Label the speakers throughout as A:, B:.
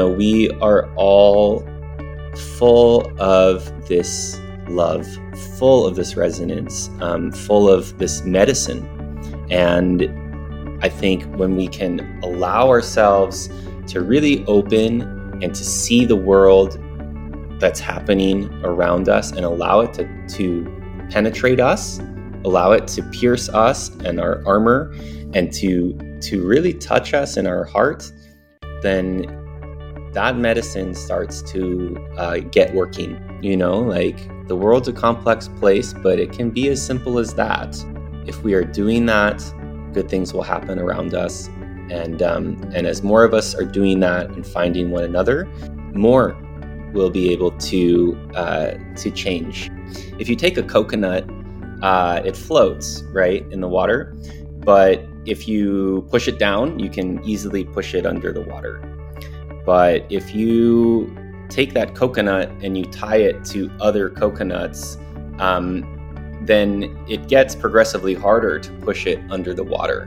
A: We are all full of this love, full of this resonance, full of this medicine. And I think when we can allow ourselves to really open and to see the world that's happening around us and allow it to penetrate us, allow it to pierce us and our armor, and to really touch us in our heart, then that medicine starts to get working. Like the world's a complex place, but it can be as simple as that. If we are doing that, good things will happen around us. And as more of us are doing that and finding one another, more will be able to change. If you take a coconut, it floats, right, in the water. But if you push it down, you can easily push it under the water. But if you take that coconut and you tie it to other coconuts, then it gets progressively harder to push it under the water.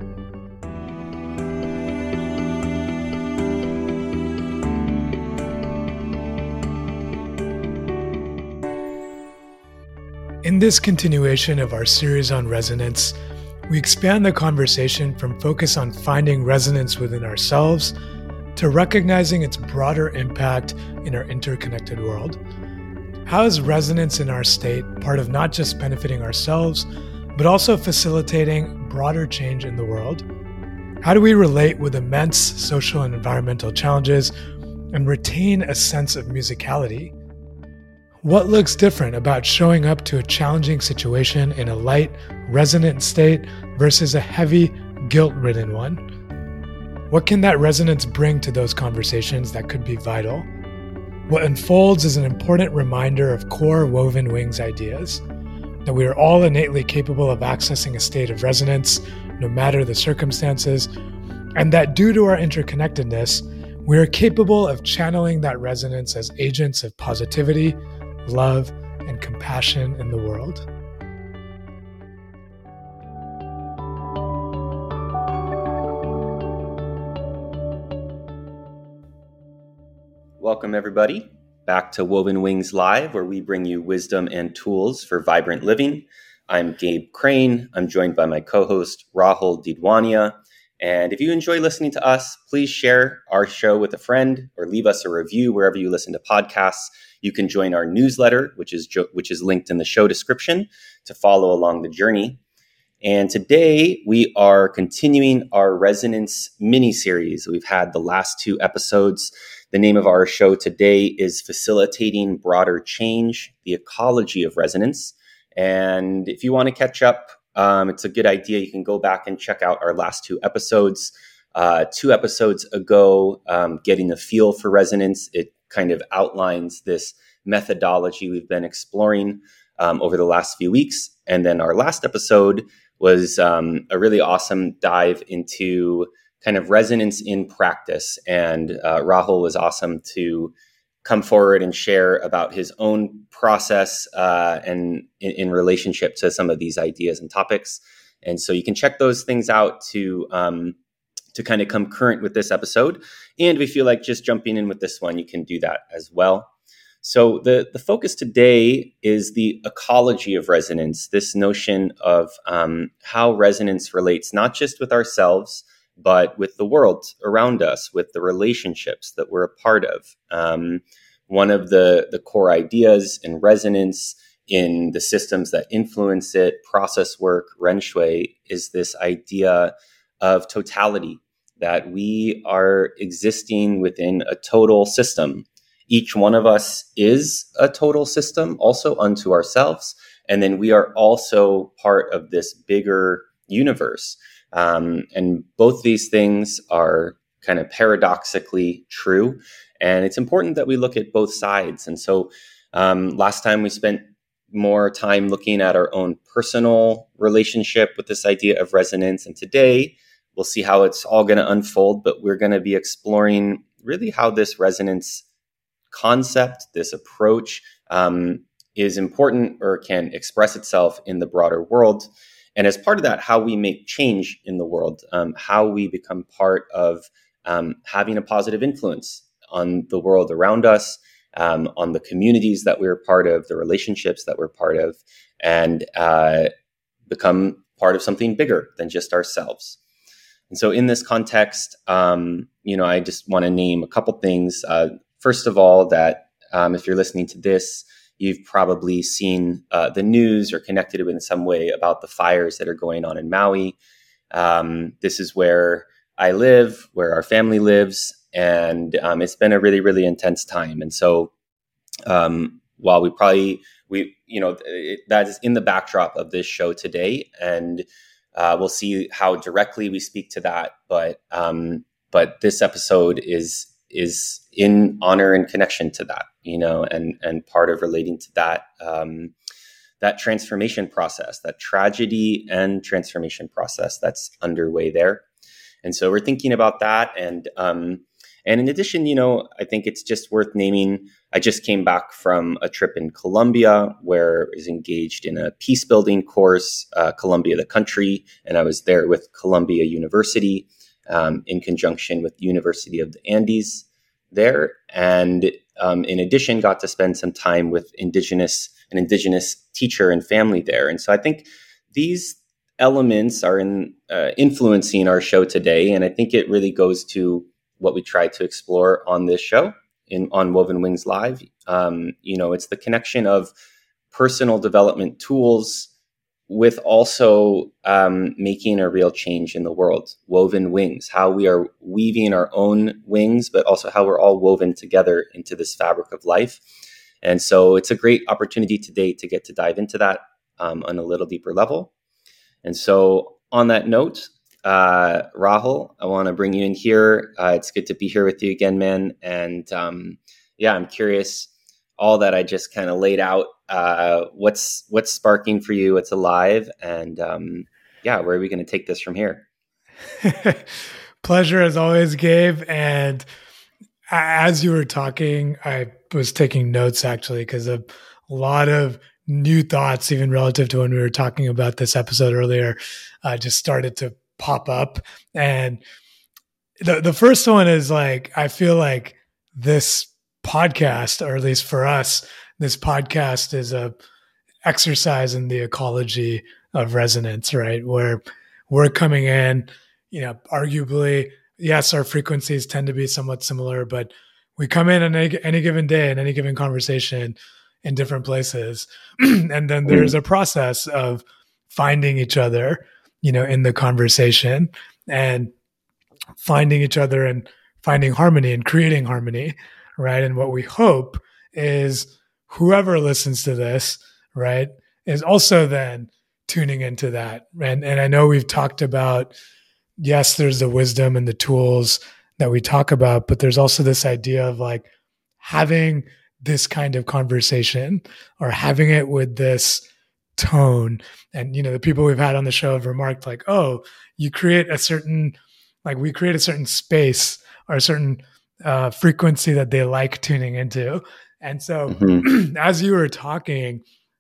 B: In this continuation of our series on resonance, we expand the conversation from focus on finding resonance within ourselves to recognizing its broader impact in our interconnected world. How is resonance in our state part of not just benefiting ourselves, but also facilitating broader change in the world? How do we relate with immense social and environmental challenges and retain a sense of musicality? What looks different about showing up to a challenging situation in a light, resonant state versus a heavy, guilt-ridden one? What can that resonance bring to those conversations that could be vital? What unfolds is an important reminder of core Woven Wings ideas, that we are all innately capable of accessing a state of resonance, no matter the circumstances, and that due to our interconnectedness, we are capable of channeling that resonance as agents of positivity, love, and compassion in the world.
A: Welcome, everybody, back to Woven Wings Live, where we bring you wisdom and tools for vibrant living. I'm Gabe Crane. I'm joined by my co-host, Rahul Didwania. And if you enjoy listening to us, please share our show with a friend or leave us a review wherever you listen to podcasts. You can join our newsletter, which is linked in the show description, to follow along the journey. And today we are continuing our Resonance mini-series. We've had the last 2 episodes. The name of our show today is Facilitating Broader Change, the Ecology of Resonance. And if you want to catch up, it's a good idea. You can go back and check out our last 2 episodes. 2 episodes ago, Getting a Feel for Resonance, it kind of outlines this methodology we've been exploring over the last few weeks. And then our last episode was a really awesome dive into kind of resonance in practice. And Rahul was awesome to come forward and share about his own process and in relationship to some of these ideas and topics. And so you can check those things out to kind of come current with this episode. And if you feel like just jumping in with this one, you can do that as well. So the focus today is the ecology of resonance, this notion of how resonance relates not just with ourselves, but with the world around us, with the relationships that we're a part of. One of the core ideas in resonance, in the systems that influence it, process work, Ren Shui, is this idea of totality, that we are existing within a total system. Each one of us is a total system, also unto ourselves. And then we are also part of this bigger universe. And both these things are kind of paradoxically true. And it's important that we look at both sides. And so last time we spent more time looking at our own personal relationship with this idea of resonance. And today we'll see how it's all going to unfold, but we're going to be exploring really how this resonance concept, this approach, is important or can express itself in the broader world. And as part of that, how we make change in the world, how we become part of having a positive influence on the world around us, on the communities that we're part of, the relationships that we're part of, and become part of something bigger than just ourselves. And so in this context, I just want to name a couple things. First of all, that if you're listening to this, you've probably seen the news or connected it in some way about the fires that are going on in Maui. This is where I live, where our family lives, and it's been a really, really intense time. And so while that is in the backdrop of this show today, and we'll see how directly we speak to that. But this episode is in honor and connection to that, and part of relating to that, that transformation process, that tragedy and transformation process that's underway there. And so we're thinking about that. And in addition, I think it's just worth naming, I just came back from a trip in Colombia where I was engaged in a peace building course, Colombia, the country. And I was there with Columbia University in conjunction with the University of the Andes there. And in addition, got to spend some time with an indigenous teacher and family there. And so I think these elements are influencing our show today. And I think it really goes to what we try to explore on this show on Woven Wings Live. It's the connection of personal development tools with also making a real change in the world. Woven wings, how we are weaving our own wings, but also how we're all woven together into this fabric of life. And so it's a great opportunity today to get to dive into that on a little deeper level. And so on that note, Rahul, I want to bring you in here. It's good to be here with you again, man. And I'm curious, all that I just kind of laid out, what's sparking for you, what's alive, and where are we going to take this from here?
B: Pleasure as always, Gabe. And as you were talking, I was taking notes actually, because a lot of new thoughts, even relative to when we were talking about this episode earlier, just started to pop up. And the first one is I feel like this podcast, or at least for us, this podcast is a exercise in the ecology of resonance, right? Where we're coming in, arguably, yes, our frequencies tend to be somewhat similar, but we come in on any given day, in any given conversation, in different places. And then there's a process of finding each other, in the conversation, and finding each other and finding harmony and creating harmony, right? And what we hope is whoever listens to this, right, is also then tuning into that. And I know we've talked about, yes, there's the wisdom and the tools that we talk about, but there's also this idea of having this kind of conversation, or having it with this tone. And, the people we've had on the show have remarked you create a certain, we create a certain space or a certain frequency that they like tuning into. And so as you were talking,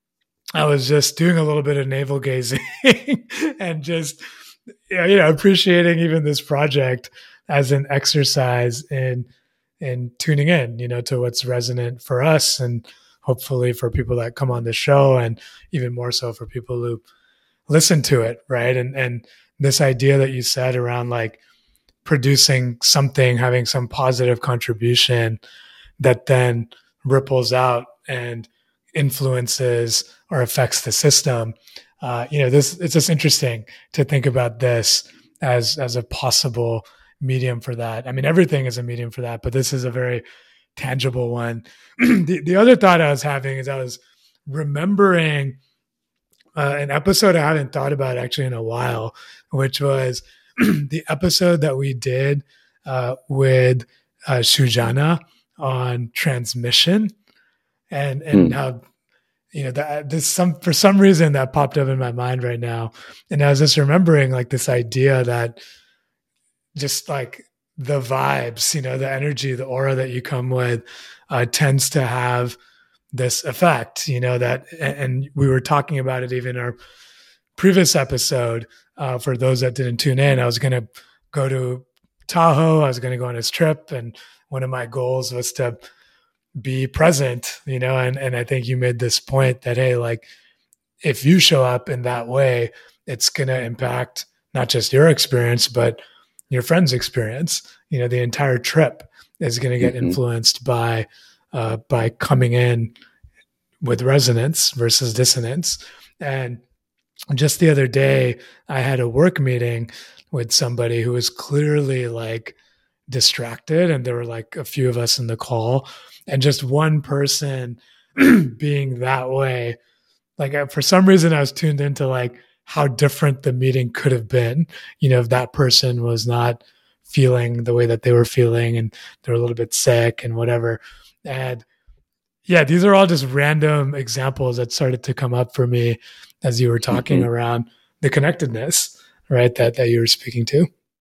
B: I was just doing a little bit of navel gazing and just, appreciating even this project as an exercise in tuning in, to what's resonant for us, and hopefully for people that come on the show, and even more so for people who listen to it, right? And this idea that you said around producing something, having some positive contribution that then ripples out and influences or affects the system. It's just interesting to think about this as a possible medium for that. I mean, everything is a medium for that, but this is a very tangible one. The other thought I was having is I was remembering an episode I haven't thought about actually in a while, which was the episode that we did with Shujana on transmission, and how for some reason that popped up in my mind right now, and I was just remembering this idea that just the vibes, the energy, the aura that you come with tends to have this effect, that, and we were talking about it even in our previous episode. For those that didn't tune in, I was going to go to Tahoe. I was going to go on this trip and one of my goals was to be present, and I think you made this point that, hey, like if you show up in that way, it's going to impact not just your experience, but your friend's experience. The entire trip is going to get influenced by coming in with resonance versus dissonance. And just the other day, I had a work meeting with somebody who was clearly like distracted, and there were like a few of us in the call, and just one person being that way. Like for some reason, I was tuned into like how different the meeting could have been, if that person was not feeling the way that they were feeling and they're a little bit sick and whatever. And yeah, these are all just random examples that started to come up for me as you were talking around the connectedness, right? That you were speaking to.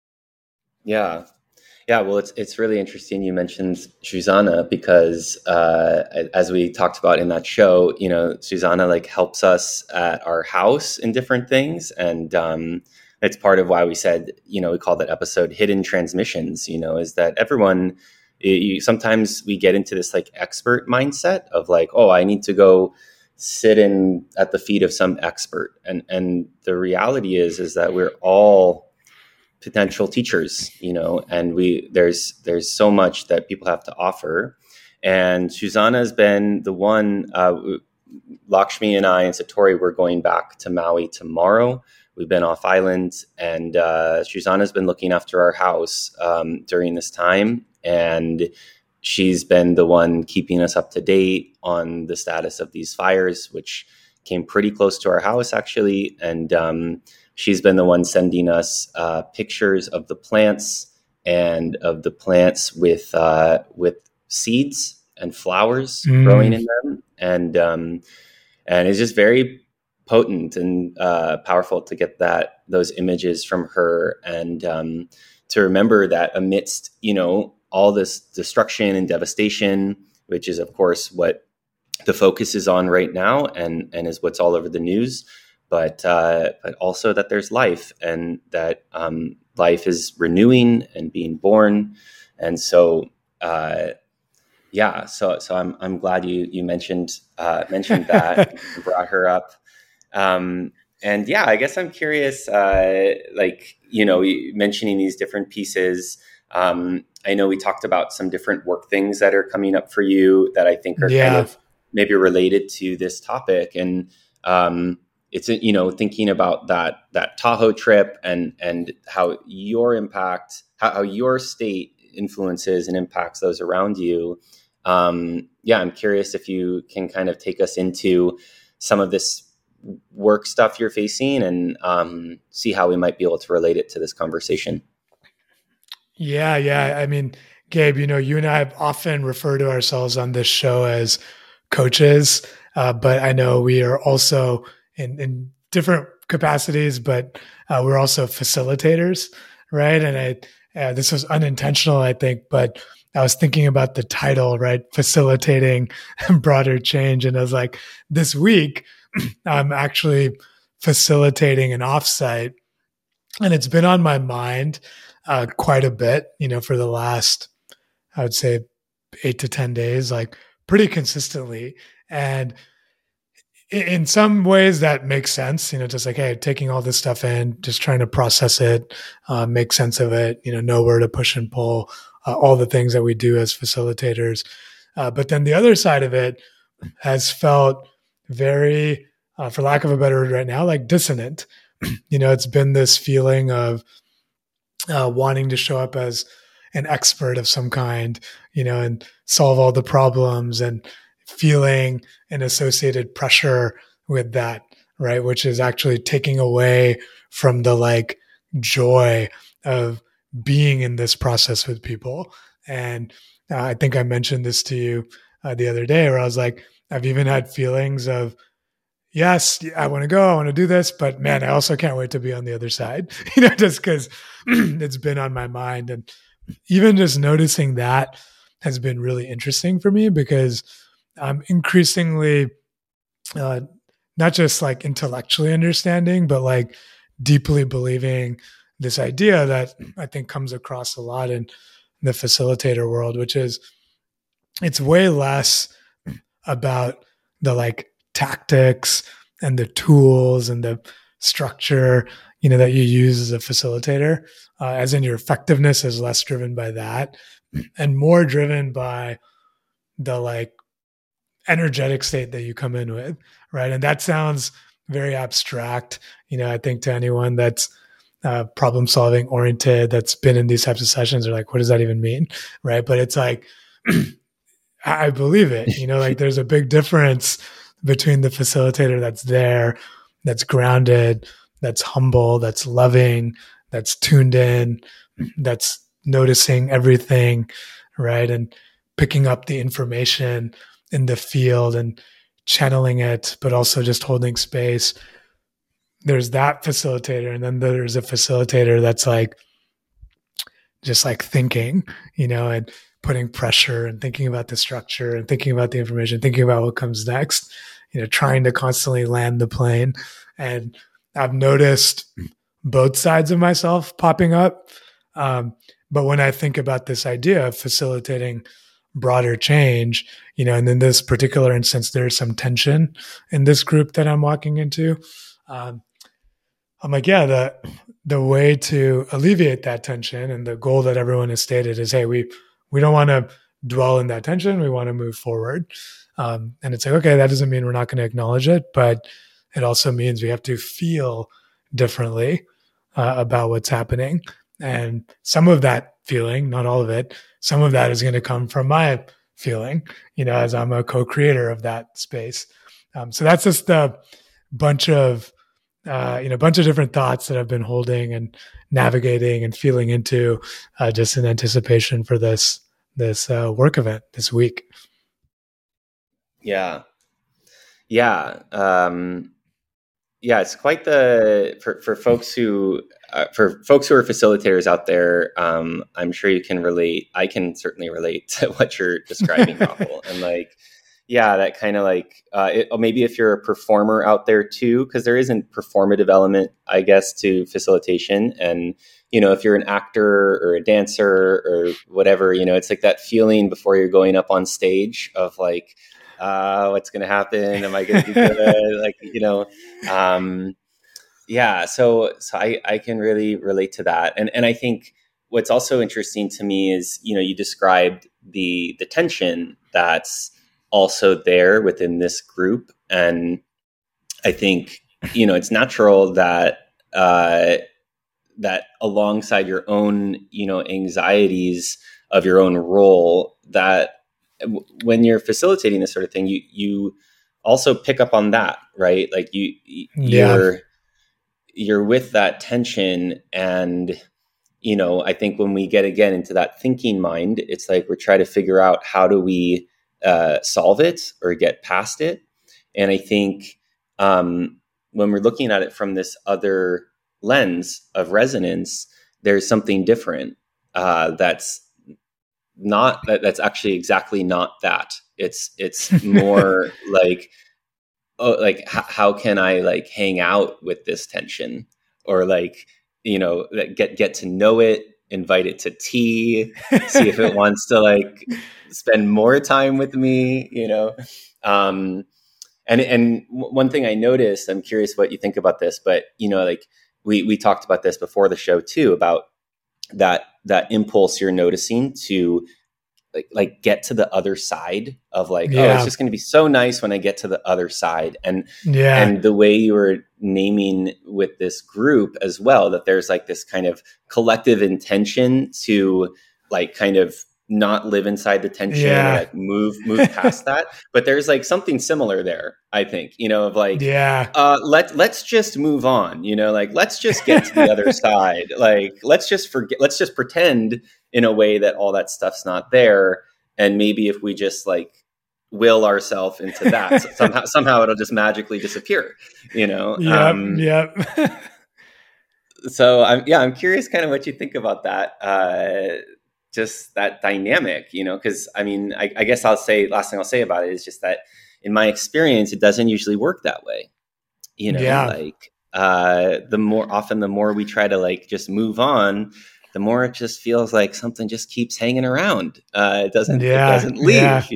A: Yeah. Yeah, well, it's really interesting you mentioned Susanna because as we talked about in that show, Susanna like helps us at our house in different things. And it's part of why we said, we call that episode Hidden Transmissions, is that everyone, sometimes we get into this like expert mindset of like, oh, I need to go sit in at the feet of some expert. And the reality is that we're all potential teachers, and there's so much that people have to offer. And Susanna has been the one, Lakshmi and I and Satori, we're going back to Maui tomorrow. We've been off island, and Susanna's been looking after our house during this time. And she's been the one keeping us up to date on the status of these fires, which came pretty close to our house actually. And she's been the one sending us pictures of the plants and of the plants with seeds and flowers growing in them, and it's just very potent and powerful to get those images from her, and to remember that amidst all this destruction and devastation, which is of course what the focus is on right now, and is what's all over the news. But also that there's life, and that life is renewing and being born, and so So I'm glad you mentioned that and brought her up, and yeah, I guess I'm curious, mentioning these different pieces. I know we talked about some different work things that are coming up for you that I think are kind of maybe related to this topic, and it's thinking about that Tahoe trip and how your impact, how your state influences and impacts those around you. I'm curious if you can kind of take us into some of this work stuff you're facing and see how we might be able to relate it to this conversation.
B: Yeah. I mean, Gabe, you and I have often referred to ourselves on this show as coaches, but I know we are also in different capacities, but we're also facilitators, right? And this was unintentional, I think, but I was thinking about the title, right? Facilitating broader change. And I was like, this week, I'm actually facilitating an offsite, and it's been on my mind quite a bit, for the last, I would say 8 to 10 days, like pretty consistently. And in some ways that makes sense, just like, hey, taking all this stuff in, just trying to process it, make sense of it, know where to push and pull, all the things that we do as facilitators. But then the other side of it has felt very, for lack of a better word right now, like dissonant. It's been this feeling of wanting to show up as an expert of some kind, and solve all the problems, and feeling an associated pressure with that, right? Which is actually taking away from the like joy of being in this process with people. And I think I mentioned this to you the other day, where I was like, I've even had feelings of, yes, I want to go, I want to do this, but man, I also can't wait to be on the other side, just because it's been on my mind. And even just noticing that has been really interesting for me, because I'm increasingly not just like intellectually understanding, but like deeply believing this idea that I think comes across a lot in the facilitator world, which is it's way less about the like tactics and the tools and the structure, that you use as a facilitator, as in your effectiveness is less driven by that and more driven by the like energetic state that you come in with, right? And that sounds very abstract, I think to anyone that's problem solving oriented, that's been in these types of sessions, are like, what does that even mean, right? But it's like, I believe it, like there's a big difference between the facilitator that's there, that's grounded, that's humble, that's loving, that's tuned in, that's noticing everything, right? And picking up the information in the field and channeling it, but also just holding space. There's that facilitator. And then there's a facilitator that's like, just like thinking, and putting pressure and thinking about the structure and thinking about the information, thinking about what comes next, trying to constantly land the plane. And I've noticed both sides of myself popping up. But when I think about this idea of facilitating broader change, and in this particular instance, there's some tension in this group that I'm walking into. I'm like, yeah, the way to alleviate that tension and the goal that everyone has stated is, hey, we don't want to dwell in that tension. We want to move forward. And it's like, okay, that doesn't mean we're not going to acknowledge it, but it also means we have to feel differently about what's happening. And some of that feeling, not all of it, some of that is going to come from my feeling, as I'm a co-creator of that space. So that's just a bunch of different thoughts that I've been holding and navigating and feeling into, just in anticipation for this work event this week.
A: Yeah. It's quite for folks who are facilitators out there. I'm sure you can relate. I can certainly relate to what you're describing, Rahul. And like, that kind of like, maybe if you're a performer out there too, because there is a performative element, I guess, to facilitation. And, if you're an actor or a dancer or whatever, it's like that feeling before you're going up on stage of like, what's going to happen? Am I going to be good? Like, So I can really relate to that. And I think what's also interesting to me is, you described the tension that's also there within this group. And I think, it's natural that, that alongside your own, anxieties of your own role, that when you're facilitating this sort of thing, you also pick up on that, right? Like you're with that tension. And, I think when we get again into that thinking mind, it's like we're trying to figure out how do we solve it or get past it. And I think when we're looking at it from this other lens of resonance, there's something different that's actually exactly not that. It's more like, how can I like hang out with this tension, or like, get to know it, invite it to tea, see if it wants to like spend more time with me, and one thing I noticed, I'm curious what you think about this, but like we talked about this before the show too, about that impulse you're noticing to like get to the other side of like, oh, it's just going to be so nice when I get to the other side. And the way you were naming with this group as well, that there's like this kind of collective intention to like kind of not live inside the tension, or like move past that. But there's like something similar there, I think, of like, let's just move on, like, let's just get to the other side. Like, let's just pretend in a way that all that stuff's not there. And maybe if we just like will ourselves into that, somehow it'll just magically disappear, So I'm curious kind of what you think about that. Just that dynamic, because I mean, I guess last thing I'll say about it is just that in my experience, it doesn't usually work that way. Like the more we try to like just move on, the more it just feels like something just keeps hanging around. It doesn't leave,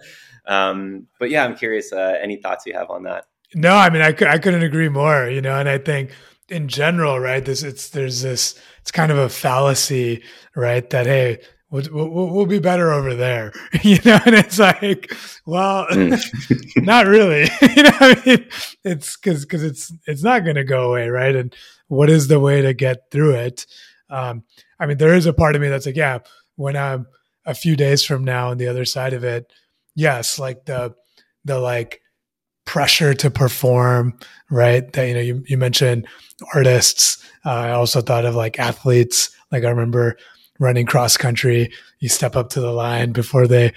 A: But yeah, I'm curious, any thoughts you have on that?
B: No, I mean, I couldn't agree more, and I think in general, right, it's kind of a fallacy, right, that, hey, we'll be better over there, and it's like, well, not really, I mean, it's because it's not going to go away, right? And what is the way to get through it? I mean, there is a part of me that's like, yeah, when I'm a few days from now on the other side of it, yes, like the like pressure to perform, right? That, you mentioned artists. I also thought of like athletes. Like I remember running cross country, you step up to the line before they,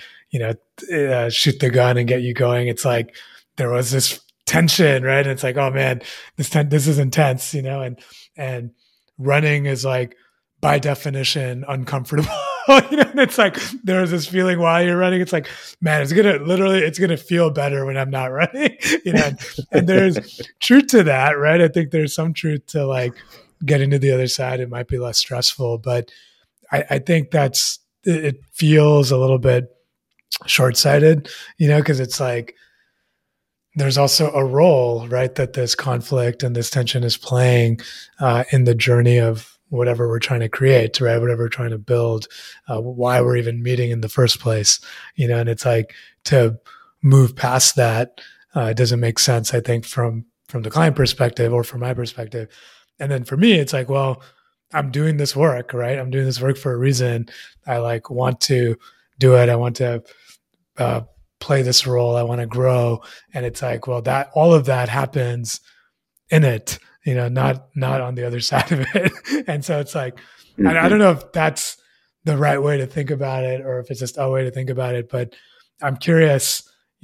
B: shoot the gun and get you going. It's like there was this tension, right? And it's like, oh man, this is intense, and running is like by definition uncomfortable. And it's like there's this feeling while you're running. It's like, man, it's gonna feel better when I'm not running. And there's truth to that, right? I think there's some truth to like getting to the other side. It might be less stressful, but I think it feels a little bit short-sighted, because it's like there's also a role, right, that this conflict and this tension is playing in the journey of whatever we're trying to create, right? Whatever we're trying to build, why we're even meeting in the first place, and it's like to move past that, it doesn't make sense, I think, from the client perspective or from my perspective. And then for me, it's like, well, I'm doing this work, right? I'm doing this work for a reason. I like want to do it. I want to play this role. I want to grow. And it's like, well, that all of that happens in it, not on the other side of it. And so it's like, I don't know if that's the right way to think about it or if it's just a way to think about it, but I'm curious,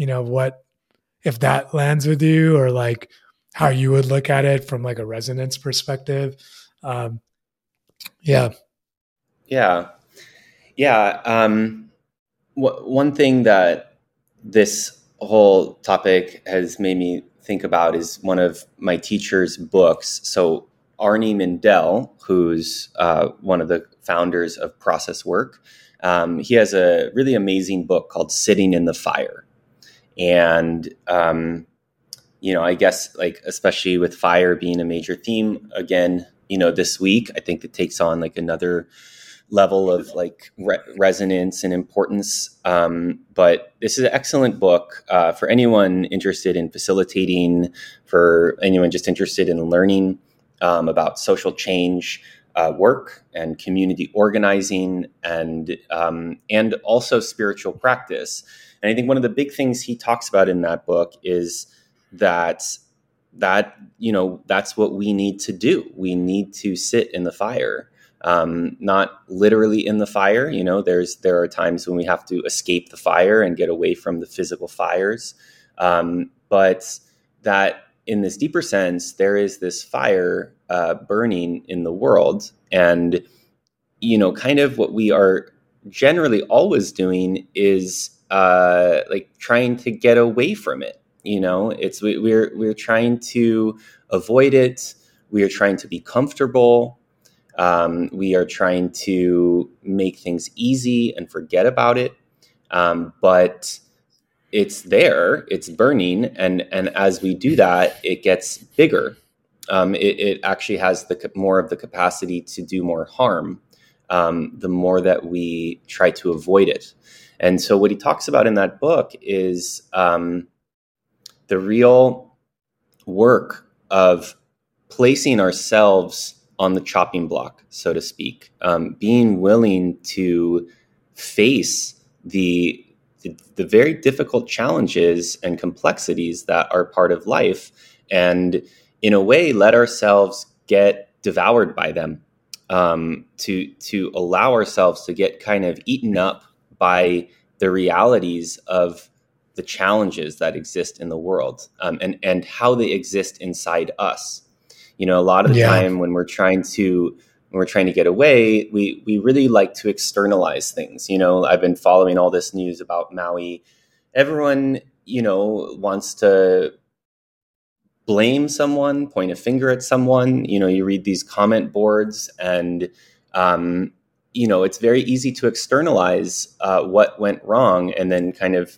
B: if that lands with you or like how you would look at it from like a resonance perspective. Yeah.
A: One thing that this whole topic has made me think about is one of my teacher's books. So Arnie Mindell, who's one of the founders of Process Work, he has a really amazing book called Sitting in the Fire. And, I guess like, especially with fire being a major theme again, this week, I think it takes on like another level of like resonance and importance. But this is an excellent book for anyone interested in facilitating, for anyone just interested in learning about social change work and community organizing and also spiritual practice. And I think one of the big things he talks about in that book is that that's what we need to do. We need to sit in the fire. Not literally in the fire, there are times when we have to escape the fire and get away from the physical fires. But that in this deeper sense, there is this fire burning in the world. And, kind of what we are generally always doing is like trying to get away from it. We're trying to avoid it. We are trying to be comfortable. We are trying to make things easy and forget about it. But it's there, it's burning. And as we do that, it gets bigger. It actually has more of the capacity to do more harm, the more that we try to avoid it. And so what he talks about in that book is the real work of placing ourselves on the chopping block, so to speak, being willing to face the very difficult challenges and complexities that are part of life, and in a way, let ourselves get devoured by them, to allow ourselves to get kind of eaten up by the realities of the challenges that exist in the world, and how they exist inside us. A lot of the time when we're trying to get away, we really like to externalize things. I've been following all this news about Maui. Everyone, wants to blame someone, point a finger at someone. You read these comment boards and it's very easy to externalize what went wrong and then kind of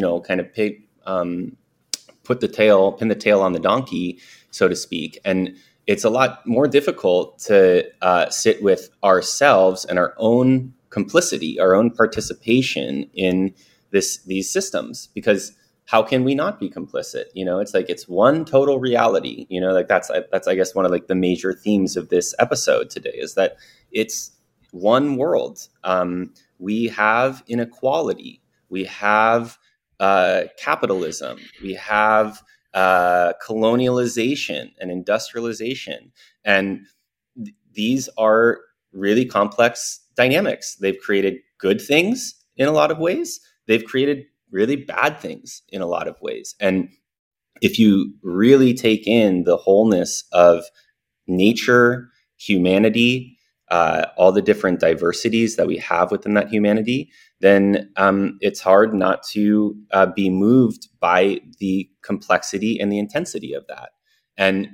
A: pin the tail on the donkey, so to speak. And it's a lot more difficult to sit with ourselves and our own complicity, our own participation in these systems, because how can we not be complicit? It's like it's one total reality. Like that's I guess one of like the major themes of this episode today is that it's one world. We have inequality. We have capitalism. We have colonialization and industrialization, and these are really complex dynamics. They've created good things in a lot of ways. They've created really bad things in a lot of ways. And if you really take in the wholeness of nature, humanity, all the different diversities that we have within that humanity, then it's hard not to be moved by the complexity and the intensity of that. And,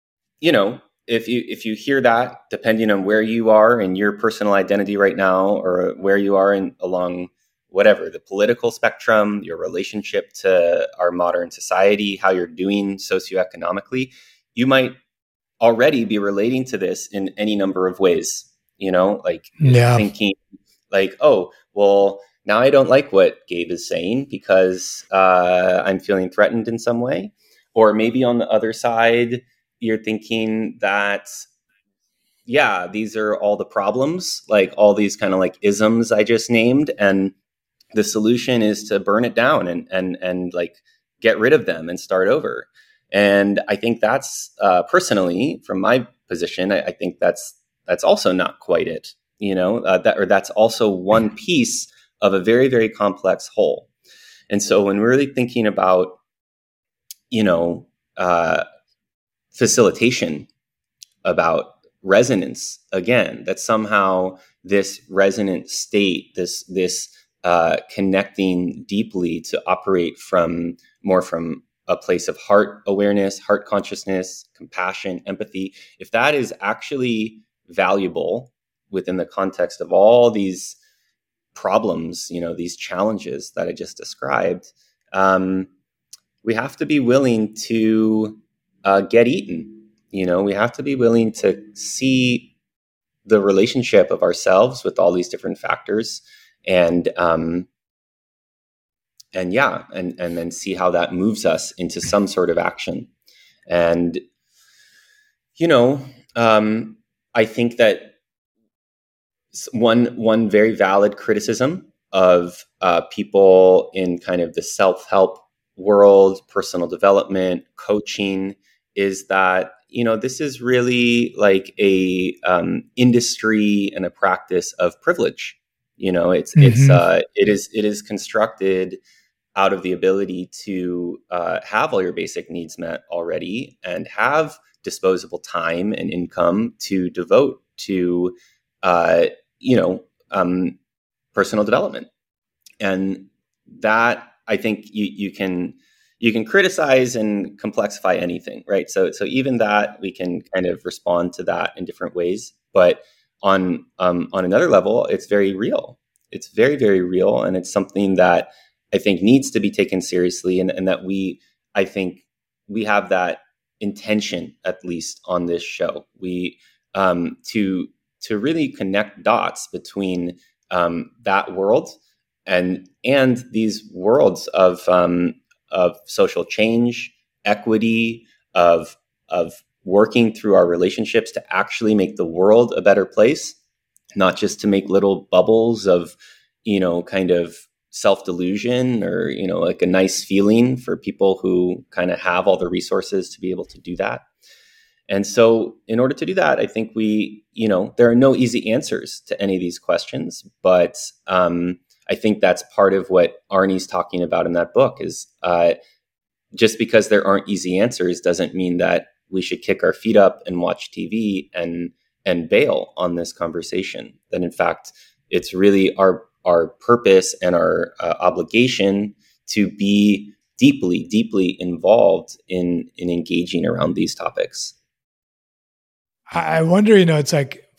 A: if you hear that, depending on where you are in your personal identity right now, or where you are along whatever, the political spectrum, your relationship to our modern society, how you're doing socioeconomically, you might already be relating to this in any number of ways, thinking like, oh, well, now I don't like what Gabe is saying because I'm feeling threatened in some way. Or maybe on the other side, you're thinking that, yeah, these are all the problems, like all these kind of like isms I just named. And the solution is to burn it down and like get rid of them and start over. And I think that's personally, from my position, I think that's also not quite it. That's also one piece of a very, very complex whole. And so when we're really thinking about, facilitation, about resonance, again, that somehow this resonant state, this connecting deeply to operate from a place of heart awareness, heart consciousness, compassion, empathy, if that is actually valuable within the context of all these problems, these challenges that I just described, we have to be willing to get eaten. We have to be willing to see the relationship of ourselves with all these different factors, and then see how that moves us into some sort of action. And I think that one very valid criticism of people in kind of the self-help world, personal development, coaching, is that this is really like a industry and a practice of privilege. It is constructed out of the ability to have all your basic needs met already and have disposable time and income to devote to personal development. And that, I think you can criticize and complexify anything, right? So even that, we can kind of respond to that in different ways. But on another level, it's very real. It's very, very real, and it's something that I think needs to be taken seriously, and that I think we have that intention, at least on this show. We to really connect dots between that world and these worlds of social change, equity, of working through our relationships to actually make the world a better place, not just to make little bubbles of, kind of self-delusion or, like a nice feeling for people who kind of have all the resources to be able to do that. And so in order to do that, I think there are no easy answers to any of these questions, but I think that's part of what Arnie's talking about in that book is just because there aren't easy answers doesn't mean that we should kick our feet up and watch TV and bail on this conversation. That in fact, it's really our purpose and our obligation to be deeply, deeply involved in engaging around these topics.
B: I wonder, it's like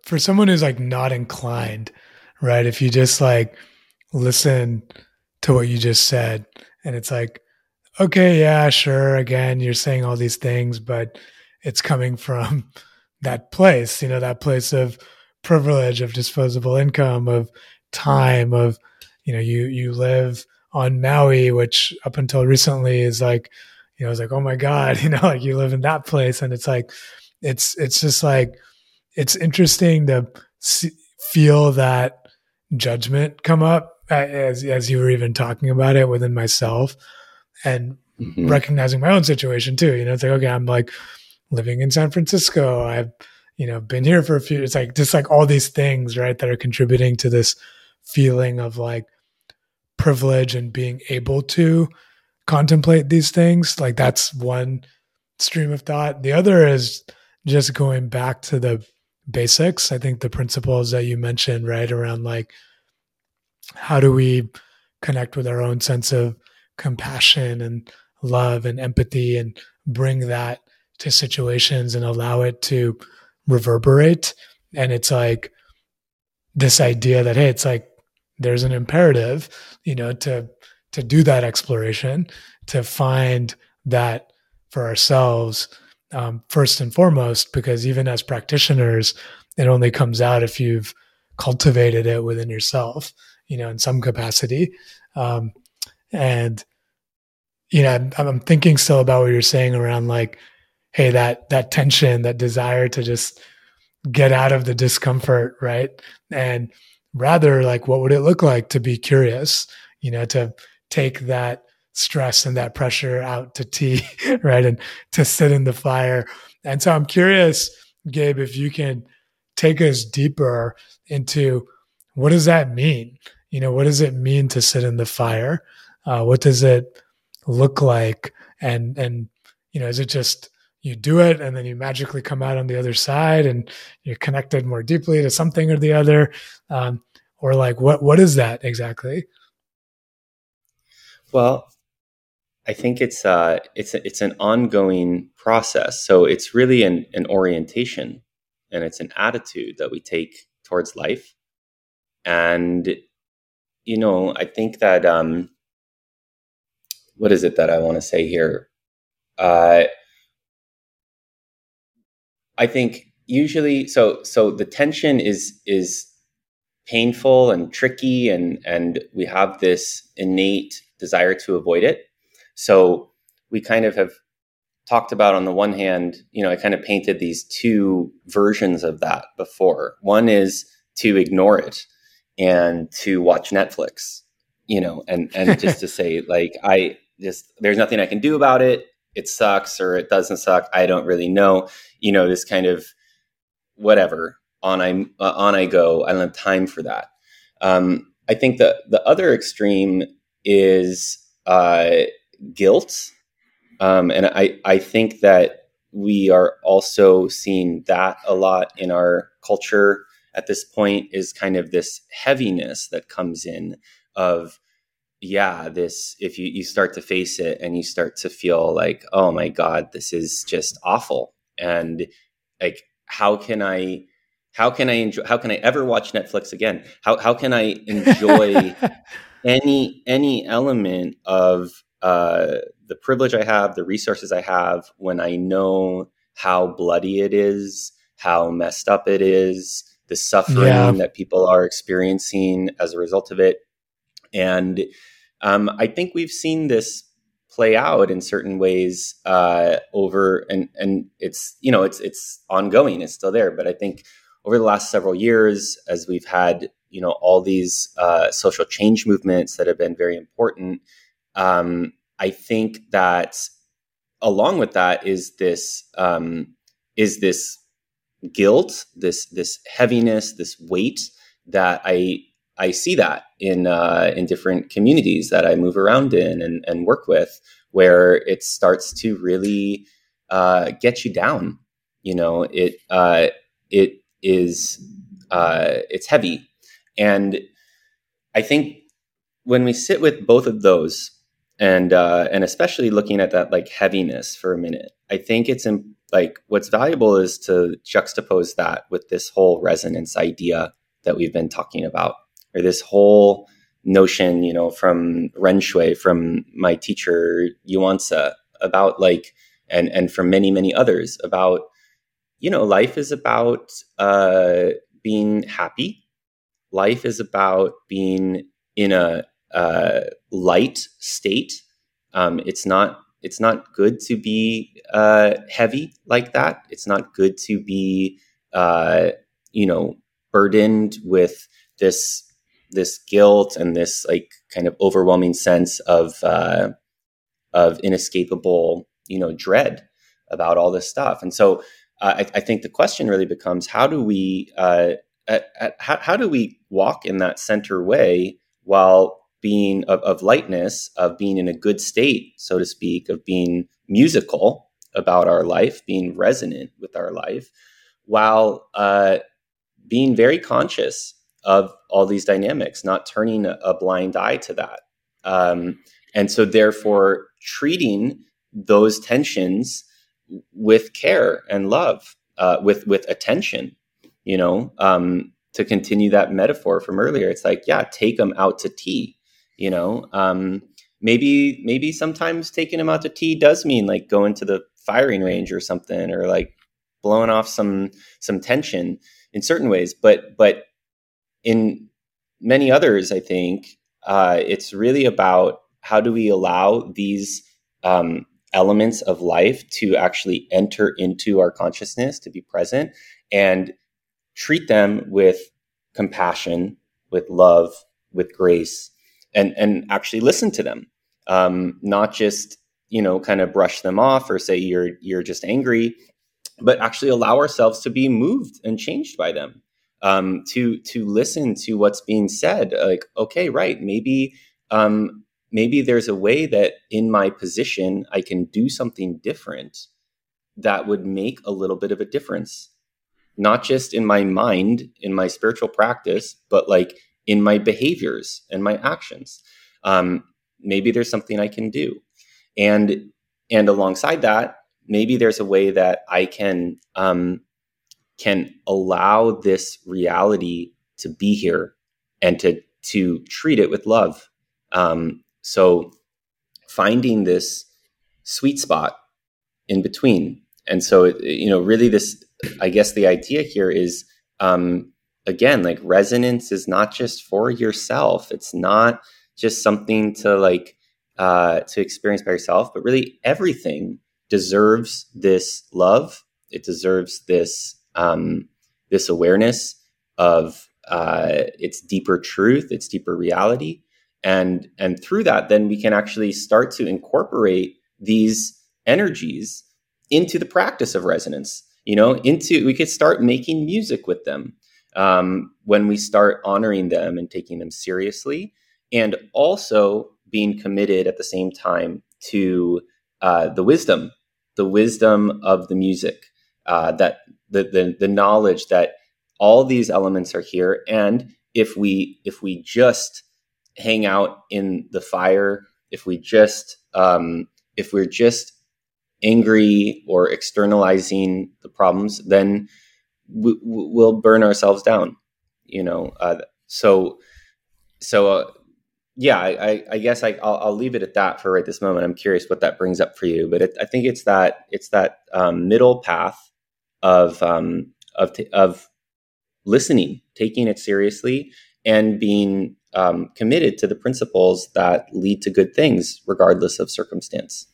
B: for someone who's like not inclined, right? If you just like listen to what you just said and it's like, okay, yeah, sure. Again, you're saying all these things, but it's coming from that place, that place of privilege, of disposable income, of time, of, you live on Maui, which up until recently is like, I was like, oh my God, like you live in that place. And it's like, it's just like, it's interesting to feel that judgment come up as you were even talking about it within myself, and recognizing my own situation too. It's like, okay, I'm like living in San Francisco. I've, been here for a few, it's like just like all these things, right, that are contributing to this feeling of like privilege and being able to contemplate these things. Like that's one stream of thought. The other is just going back to the basics. I think the principles that you mentioned, right, around like, how do we connect with our own sense of compassion and love and empathy and bring that to situations and allow it to reverberate. And it's like this idea that, hey, it's like there's an imperative, to do that exploration, to find that for ourselves, first and foremost, because even as practitioners, it only comes out if you've cultivated it within yourself, in some capacity. And, I'm thinking still about what you're saying around like, hey, that tension, that desire to just get out of the discomfort, right? And rather like, what would it look like to be curious, to take that stress and that pressure out to tea, right? And to sit in the fire. And so I'm curious, Gabe, if you can take us deeper into what does that mean? What does it mean to sit in the fire? What does it look like? And is it just you do it and then you magically come out on the other side and you're connected more deeply to something or the other? Or like, what is that exactly?
A: Well, I think it's an ongoing process. So it's really an orientation, and it's an attitude that we take towards life. And I think that what is it that I want to say here? I think usually, so the tension is painful and tricky, and we have this innate desire to avoid it. So we kind of have talked about, on the one hand, I kind of painted these two versions of that before. One is to ignore it and to watch Netflix, and just to say like, there's nothing I can do about it. It sucks or it doesn't suck. I don't really know, this kind of whatever, on I go. I don't have time for that. I think the other extreme is guilt. And I think that we are also seeing that a lot in our culture at this point, is kind of this heaviness that comes in of, this, if you start to face it and you start to feel like, oh my God, this is just awful. And like, how can I ever watch Netflix again? How can I enjoy any element of the privilege I have, the resources I have, when I know how bloody it is, how messed up it is, the suffering that people are experiencing as a result of it. And I think we've seen this play out in certain ways over, and it's, it's ongoing, it's still there. But I think over the last several years, as we've had, all these social change movements that have been very important, I think that along with that is this guilt, this heaviness, this weight that I see that in different communities that I move around in and work with, where it starts to really get you down. It's heavy, and I think when we sit with both of those, and especially looking at that like heaviness for a minute, I think it's like what's valuable is to juxtapose that with this whole resonance idea that we've been talking about, or this whole notion, from Ren Shui, from my teacher Yuansa, about like, and from many, many others, about, life is about being happy. Life is about being in a light state. It's not good to be heavy like that. It's not good to be burdened with this guilt and this like kind of overwhelming sense of inescapable dread about all this stuff. And so I think the question really becomes, how do we how do we walk in that center way while being of lightness, of being in a good state, so to speak, of being musical about our life, being resonant with our life, while being very conscious of all these dynamics, not turning a blind eye to that. And so therefore treating those tensions with care and love, with attention, to continue that metaphor from earlier. It's like, yeah, take them out to tea, maybe sometimes taking them out to tea does mean like going to the firing range or something, or like blowing off some tension in certain ways. But in many others, I think it's really about how do we allow these elements of life to actually enter into our consciousness, to be present, and treat them with compassion, with love, with grace, and actually listen to them, not just kind of brush them off or say you're just angry, but actually allow ourselves to be moved and changed by them, to listen to what's being said. Like, okay, right, maybe there's a way that in my position I can do something different that would make a little bit of a difference, not just in my mind, in my spiritual practice, but like in my behaviors and my actions. Maybe there's something I can do. And alongside that, maybe there's a way that I can allow this reality to be here and to treat it with love. So finding this sweet spot in between. And so, really this, I guess the idea here is, again, like resonance is not just for yourself. It's not just something to like, to experience by yourself, but really everything deserves this love. It deserves this, this awareness of, its deeper truth, its deeper reality. And through that, then we can actually start to incorporate these energies into the practice of resonance, we could start making music with them, when we start honoring them and taking them seriously, and also being committed at the same time to the wisdom of the music, that the knowledge that all these elements are here. And if we just hang out in the fire, if we're just angry or externalizing the problems, then we'll burn ourselves down, yeah, I guess I'll leave it at that for right this moment. I'm curious what that brings up for you, but I think it's that middle path of listening, taking it seriously, and being committed to the principles that lead to good things, regardless of circumstance.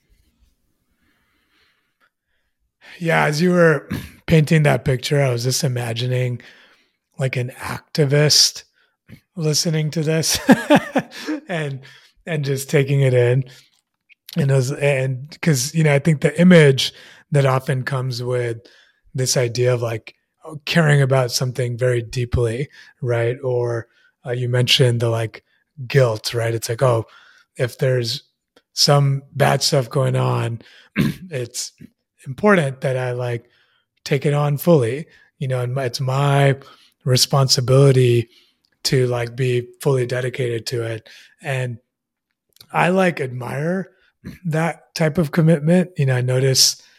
B: Yeah, as you were painting that picture, I was just imagining like an activist listening to this and just taking it in. And because, I think the image that often comes with this idea of like caring about something very deeply, right? Or you mentioned the like guilt, right? It's like, oh, if there's some bad stuff going on, it's important that I like take it on fully, and it's my responsibility to like be fully dedicated to it. And I like admire that type of commitment. I notice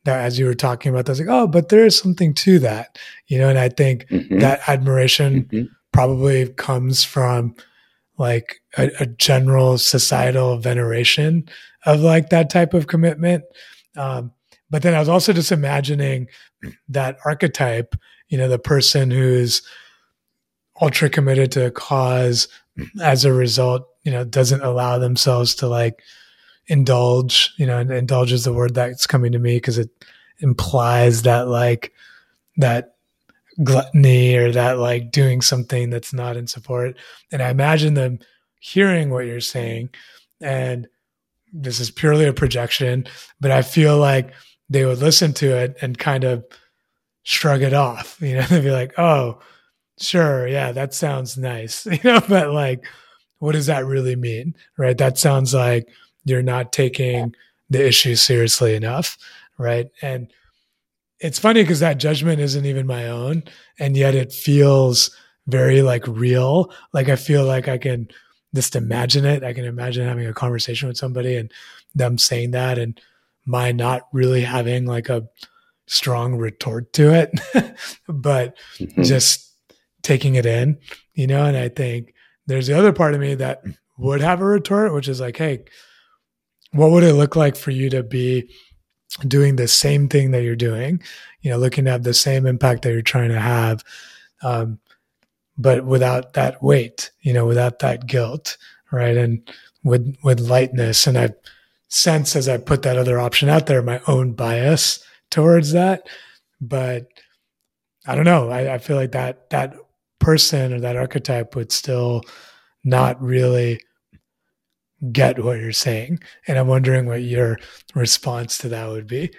B: that as you were talking about, I was like, oh, but there is something to that, and I think that admiration probably comes from like a general societal veneration of like that type of commitment. But then I was also just imagining that archetype, the person who's ultra committed to a cause, as a result, doesn't allow themselves to like indulge, and indulge is the word that's coming to me because it implies that like that gluttony or that like doing something that's not in support. And I imagine them hearing what you're saying, and this is purely a projection, but I feel like they would listen to it and kind of shrug it off. They'd be like, oh, sure, yeah, that sounds nice, but like, what does that really mean? Right? That sounds like you're not taking the issue seriously enough. Right. And it's funny because that judgment isn't even my own. And yet it feels very like real. Like I feel like I can just imagine it. I can imagine having a conversation with somebody and them saying that and my not really having like a strong retort to it, but just taking it in, and I think there's the other part of me that would have a retort, which is like, hey, what would it look like for you to be doing the same thing that you're doing, looking to have the same impact that you're trying to have, but without that weight, without that guilt, right? And with lightness. And I sense as I put that other option out there, my own bias towards that. But I don't know. I feel like that person or that archetype would still not really get what you're saying. And I'm wondering what your response to that would be.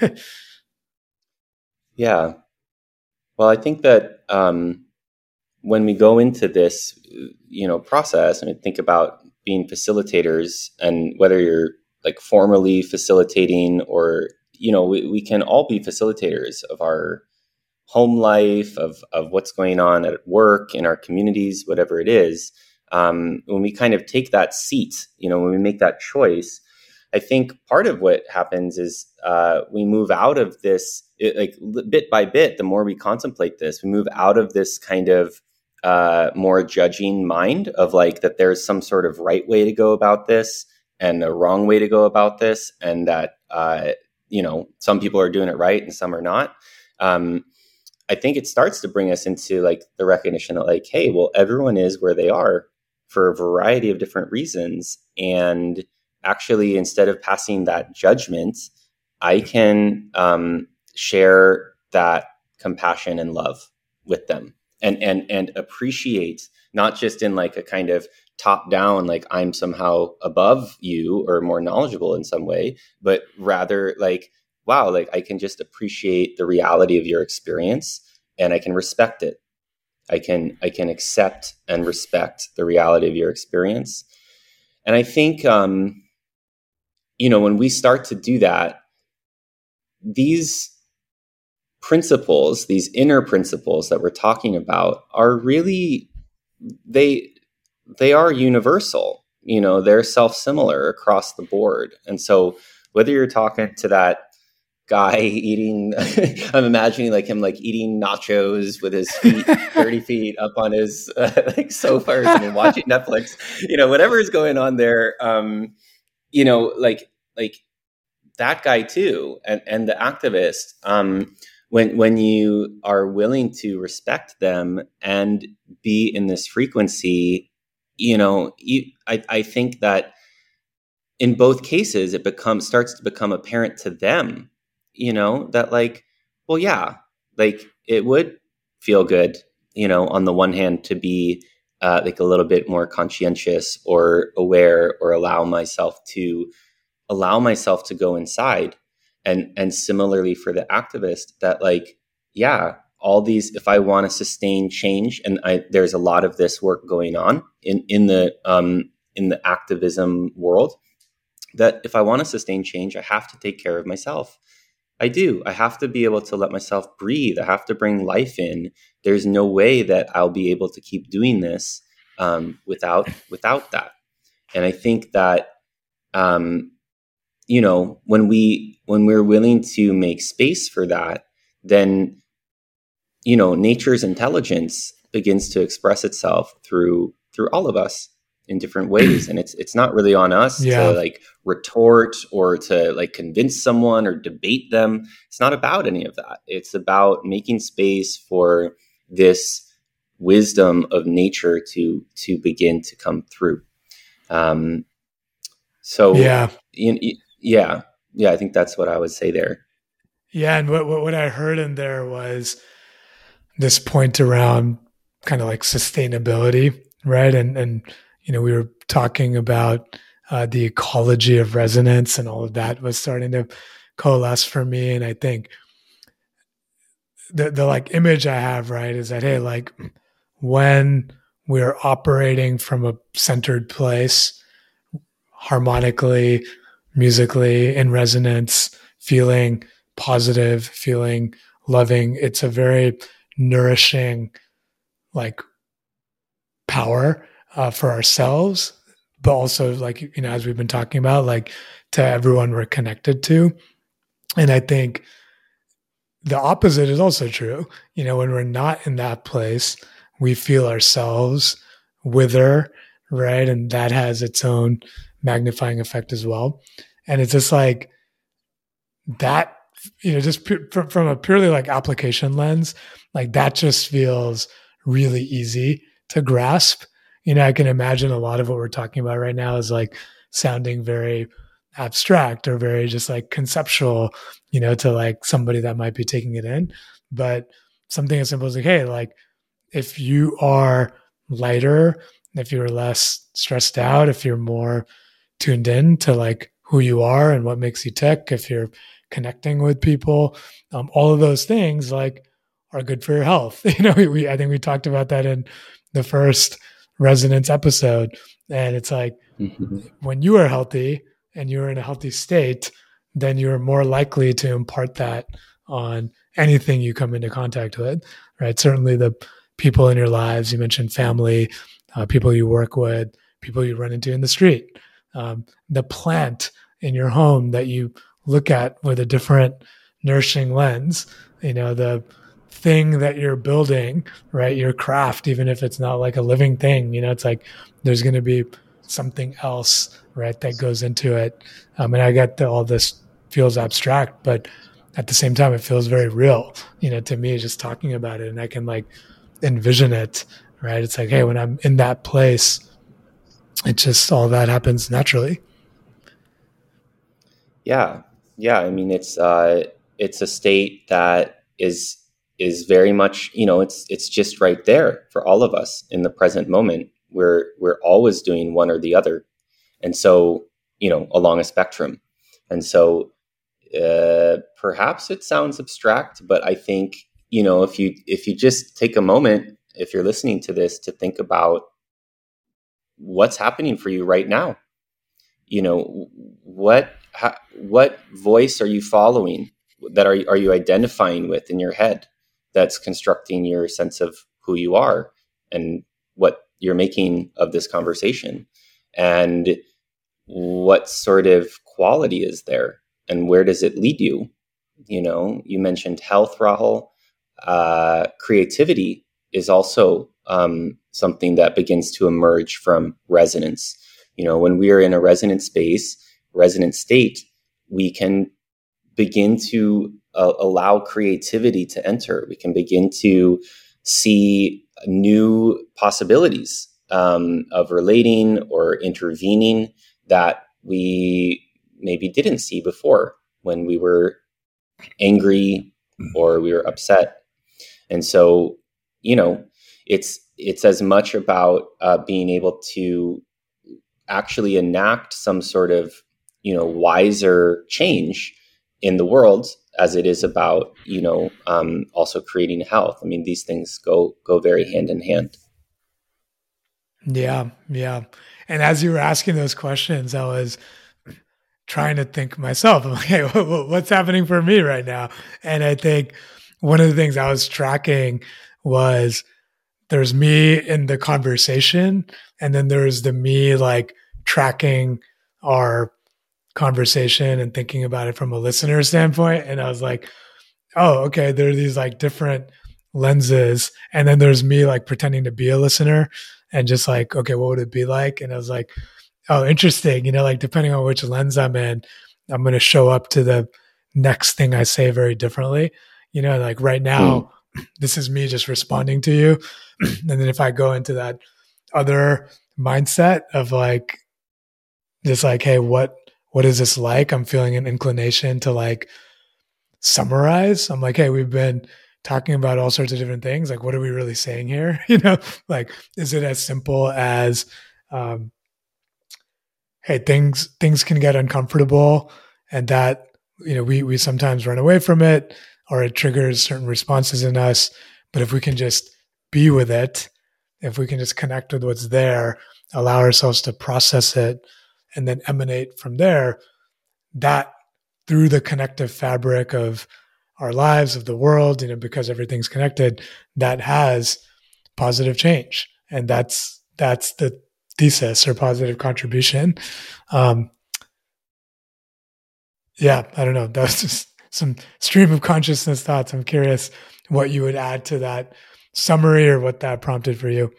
A: Yeah. Well, I think that when we go into this, process, and think about being facilitators, and whether you're like formally facilitating or, we can all be facilitators of our home life, of what's going on at work, in our communities, whatever it is. When we kind of take that seat, when we make that choice, I think part of what happens is we move out of this, bit by bit, the more we contemplate this, we move out of this kind of more judging mind of like that there's some sort of right way to go about this and a wrong way to go about this, and that, some people are doing it right and some are not. I think it starts to bring us into like the recognition that like, hey, well, everyone is where they are for a variety of different reasons. And actually, instead of passing that judgment, I can share that compassion and love with them and appreciate, not just in like a kind of top down, like I'm somehow above you or more knowledgeable in some way, but rather like, wow, like I can just appreciate the reality of your experience and I can respect it. I can accept and respect the reality of your experience. And I think, when we start to do that, these principles, these inner principles that we're talking about are really, they are universal, they're self-similar across the board. And so whether you're talking to that guy eating, I'm imagining like him like eating nachos with his feet 30 feet up on his like sofa or something, watching Netflix, whatever is going on there, like that guy too, and the activist, when you are willing to respect them and be in this frequency, I think that in both cases it starts to become apparent to them, that like, well, yeah, like it would feel good, on the one hand to be like a little bit more conscientious or aware, or allow myself to go inside. And similarly for the activist, that like, yeah, all these, if I want to sustain change, and there's a lot of this work going on in the activism world, that if I want to sustain change, I have to take care of myself. I do. I have to be able to let myself breathe. I have to bring life in. There's no way that I'll be able to keep doing this without that. And I think that when we're willing to make space for that, then nature's intelligence begins to express itself through all of us in different ways. And it's not really on us to like retort or to like convince someone or debate them. It's not about any of that. It's about making space for this wisdom of nature to begin to come through. I think that's what I would say there.
B: Yeah. And what I heard in there was this point around kind of like sustainability, right? And we were talking about the ecology of resonance, and all of that was starting to coalesce for me. And I think the like image I have, right, is that, hey, like when we're operating from a centered place, harmonically, musically, in resonance, feeling positive, feeling loving, it's a very nourishing like power for ourselves, but also like, as we've been talking about, like to everyone we're connected to. And I think the opposite is also true. When we're not in that place, we feel ourselves wither, right? And that has its own magnifying effect as well. And it's just like that, just from a purely like application lens, like that just feels really easy to grasp. I can imagine a lot of what we're talking about right now is like sounding very abstract or very just like conceptual, to like somebody that might be taking it in. But something as simple as like, hey, like if you are lighter, if you're less stressed out, if you're more tuned in to like who you are and what makes you tick, if you're connecting with people, all of those things like are good for your health. I think we talked about that in the first resonance episode. And it's like, when you are healthy and you're in a healthy state, then you're more likely to impart that on anything you come into contact with, right? Certainly the people in your lives, you mentioned family, people you work with, people you run into in the street, the plant in your home that you look at with a different nourishing lens, the thing that you're building, right? Your craft, even if it's not like a living thing, it's like there's going to be something else, right, that goes into it. And I get that all this feels abstract, but at the same time, it feels very real, to me, just talking about it. And I can like envision it, right? It's like, hey, when I'm in that place, it just, all that happens naturally.
A: Yeah. I mean, it's a state that is very much, it's just right there for all of us in the present moment. We're always doing one or the other. And so, along a spectrum. And so perhaps it sounds abstract, but I think, if you just take a moment, if you're listening to this, to think about what's happening for you right now, what voice are you following, that are you identifying with in your head, that's constructing your sense of who you are and what you're making of this conversation, and what sort of quality is there, and where does it lead you? You mentioned health, Rahul. Creativity is also something that begins to emerge from resonance. When we are in a resonant state, we can begin to allow creativity to enter. We can begin to see new possibilities of relating or intervening that we maybe didn't see before when we were angry or we were upset. And so, it's as much about being able to actually enact some sort of, wiser change in the world, as it is about, also creating health. I mean, these things go very hand in hand.
B: Yeah. And as you were asking those questions, I was trying to think myself, I'm like, hey, what's happening for me right now? And I think one of the things I was tracking was there's me in the conversation, and then there's the me like tracking our conversation and thinking about it from a listener standpoint. And I was like, oh, okay, there are these like different lenses. And then there's me like pretending to be a listener and just like, okay, what would it be like? And I was like, oh, interesting. Like depending on which lens I'm in, I'm going to show up to the next thing I say very differently. Like right now, this is me just responding to you. And then if I go into that other mindset of like, just like, hey, what is this like? I'm feeling an inclination to like summarize. I'm like, hey, we've been talking about all sorts of different things. Like, what are we really saying here? Like, is it as simple as, hey, things can get uncomfortable, and that we sometimes run away from it, or it triggers certain responses in us. But if we can just be with it, if we can just connect with what's there, allow ourselves to process it, and then emanate from there, that through the connective fabric of our lives, of the world, because everything's connected, that has positive change. And that's the thesis or positive contribution. Yeah, I don't know. That was just some stream of consciousness thoughts. I'm curious what you would add to that summary or what that prompted for you.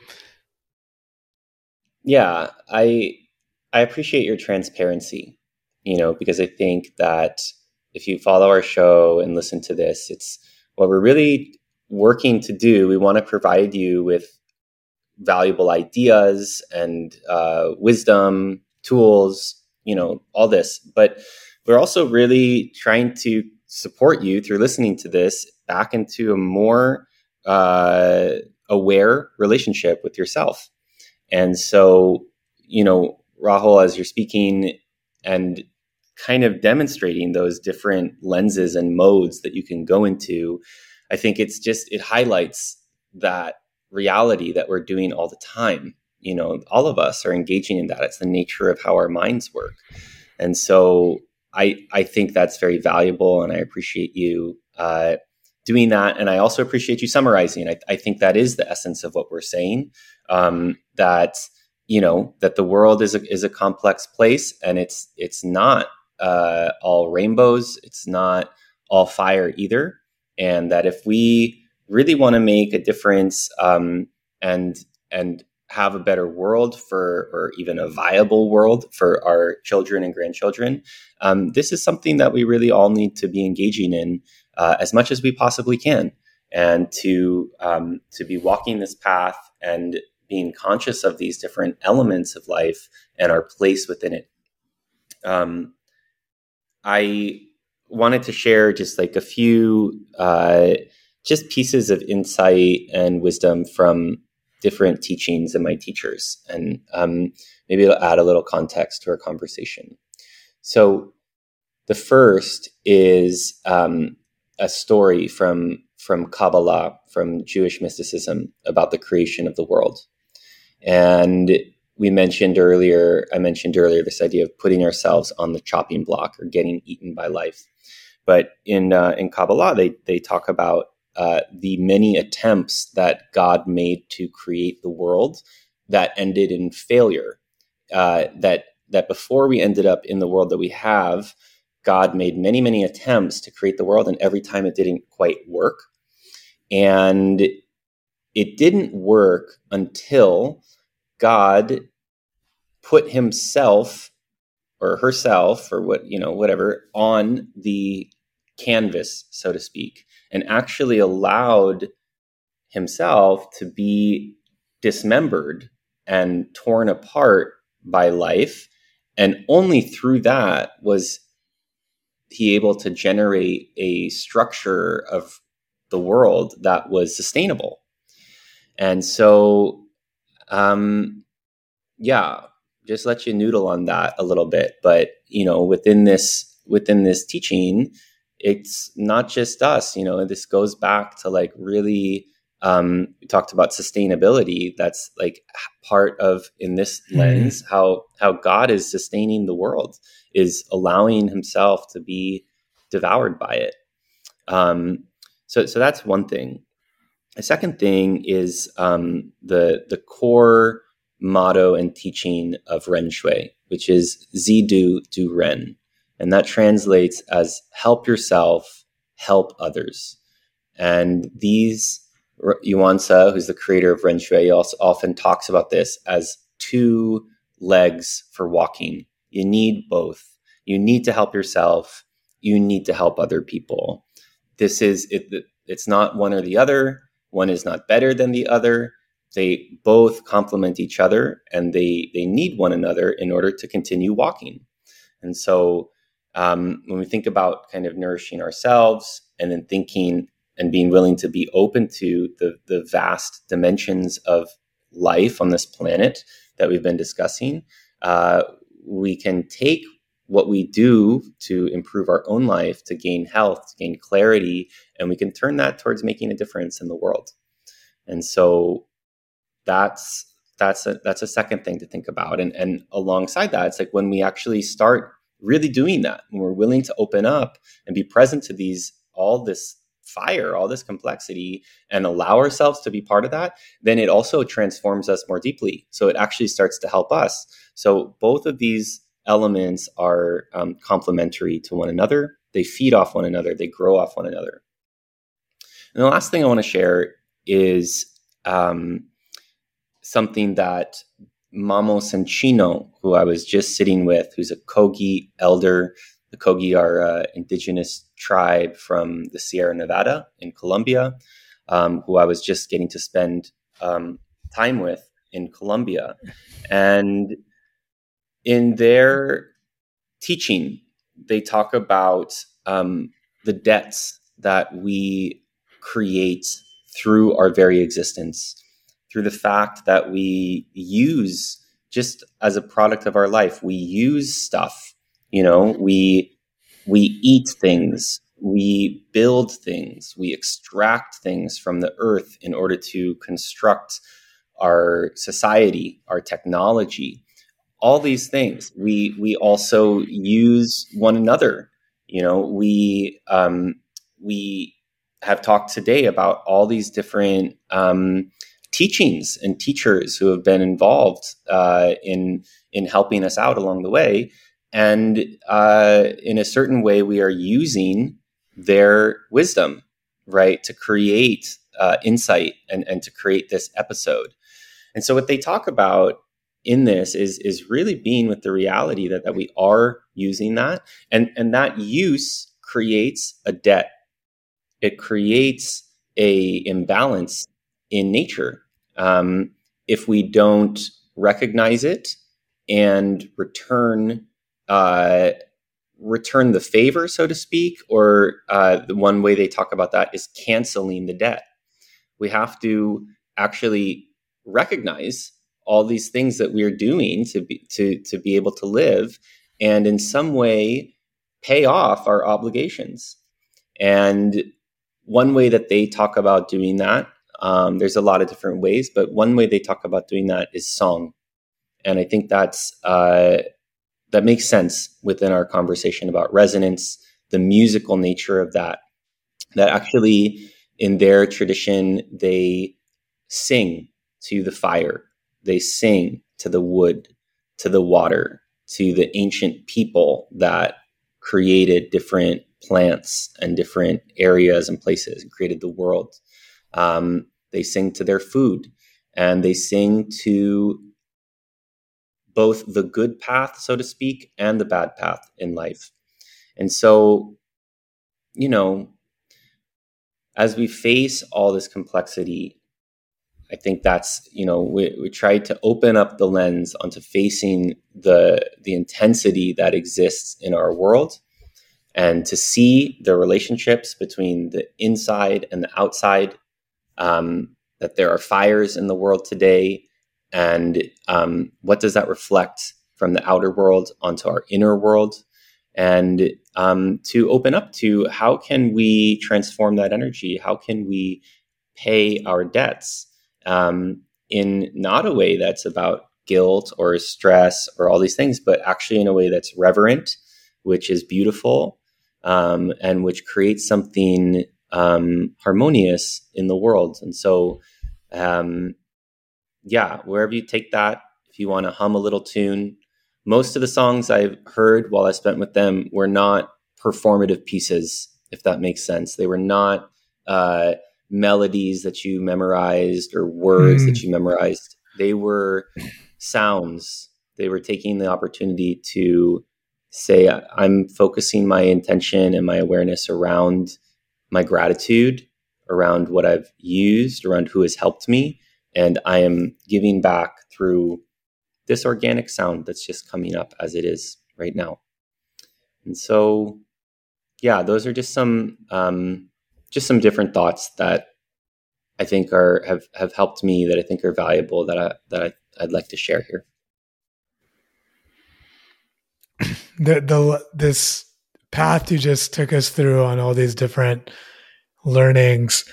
A: Yeah, I appreciate your transparency, because I think that if you follow our show and listen to this, it's what we're really working to do. We want to provide you with valuable ideas and wisdom, tools, all this. But we're also really trying to support you through listening to this back into a more aware relationship with yourself. And so, Rahul, as you're speaking and kind of demonstrating those different lenses and modes that you can go into, I think it highlights that reality that we're doing all the time. All of us are engaging in that. It's the nature of how our minds work. And so I think that's very valuable, and I appreciate you doing that. And I also appreciate you summarizing. I think that is the essence of what we're saying, that the world is a complex place, and it's not all rainbows. It's not all fire either. And that if we really want to make a difference and have a better world or even a viable world for our children and grandchildren, this is something that we really all need to be engaging in as much as we possibly can, and to be walking this path and being conscious of these different elements of life and our place within it. I wanted to share just like a few just pieces of insight and wisdom from different teachings and my teachers, and maybe it'll add a little context to our conversation. So the first is a story from Kabbalah, from Jewish mysticism, about the creation of the world. And I mentioned earlier this idea of putting ourselves on the chopping block or getting eaten by life. But in Kabbalah, they talk about the many attempts that God made to create the world that ended in failure. That before we ended up in the world that we have, God made many, many attempts to create the world, and every time it didn't quite work. And it didn't work until God put himself or herself or whatever on the canvas, so to speak, and actually allowed himself to be dismembered and torn apart by life. And only through that was he able to generate a structure of the world that was sustainable. And so, just let you noodle on that a little bit. But, within this teaching, it's not just us, this goes back to like really, we talked about sustainability. That's like part of, in this lens, how God is sustaining the world, is allowing himself to be devoured by it. So that's one thing. A second thing is the core motto and teaching of Ren Shui, which is Zidu Du Ren, And that translates as help yourself, help others. And Yuan Tse, who's the creator of Ren Shui, also often talks about this as two legs for walking. You need both. You need to help yourself. You need to help other people. This is it. It's not one or the other. One is not better than the other. They both complement each other, and they need one another in order to continue walking. And so when we think about kind of nourishing ourselves and then thinking and being willing to be open to the vast dimensions of life on this planet that we've been discussing, we can take what we do to improve our own life, to gain health, to gain clarity, and we can turn that towards making a difference in the world. And so that's a second thing to think about. And alongside that, it's like when we actually start really doing that, when we're willing to open up and be present to all this fire, all this complexity, and allow ourselves to be part of that, then it also transforms us more deeply. So it actually starts to help us. So both of these elements are complementary to one another. They feed off one another. They grow off one another. And the last thing I want to share is something that Mamo Sanchino, who I was just sitting with, who's a Kogi elder. The Kogi are an indigenous tribe from the Sierra Nevada in Colombia, who I was just getting to spend time with in Colombia. And in their teaching, they talk about the debts that we create through our very existence, through the fact that we use, just as a product of our life, we use stuff. We eat things, we build things, we extract things from the earth in order to construct our society, our technology. All these things, we also use one another. We have talked today about all these different teachings and teachers who have been involved in helping us out along the way. And in a certain way, we are using their wisdom, right, to create insight and to create this episode. And so what they talk about in this is really being with the reality that we are using that. And that use creates a debt. It creates a imbalance in nature. If we don't recognize it and return the favor, so to speak, or the one way they talk about that is canceling the debt. We have to actually recognize all these things that we are doing to be able to live, and in some way pay off our obligations. And one way that they talk about doing that, there's a lot of different ways, but one way they talk about doing that is song. And I think that makes sense within our conversation about resonance, the musical nature of that actually in their tradition, they sing to the fire. They sing to the wood, to the water, to the ancient people that created different plants and different areas and places and created the world. They sing to their food, and they sing to both the good path, so to speak, and the bad path in life. And so, as we face all this complexity, I think that's, we try to open up the lens onto facing the intensity that exists in our world, and to see the relationships between the inside and the outside, that there are fires in the world today, and what does that reflect from the outer world onto our inner world, and to open up to how can we transform that energy? How can we pay our debts in not a way that's about guilt or stress or all these things, but actually in a way that's reverent, which is beautiful, and which creates something harmonious in the world. And so, wherever you take that, if you want to hum a little tune most of the songs I've heard while I spent with them were not performative pieces, if that makes sense. They were not melodies that you memorized or words that you memorized. They were sounds. They were taking the opportunity to say, I'm focusing my intention and my awareness around my gratitude, around what I've used, around who has helped me. And I am giving back through this organic sound that's just coming up as it is right now. And so, yeah, those are just some different thoughts that I think have helped me, that I think are valuable, that I'd like to share here.
B: This path you just took us through on all these different learnings,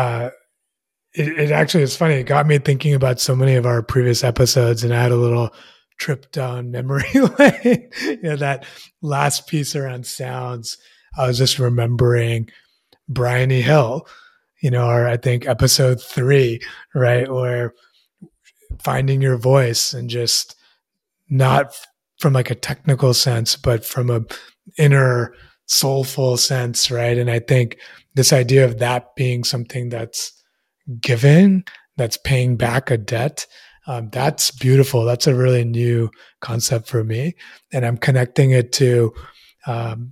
B: it actually is funny. It got me thinking about so many of our previous episodes, and I had a little trip down memory lane. That last piece around sounds, I was just remembering Bryony Hill, I think episode 3, right? Where finding your voice, and just not from like a technical sense, but from a inner soulful sense, right? And I think this idea of that being something that's giving, that's paying back a debt, that's beautiful. That's a really new concept for me. And I'm connecting it to Om,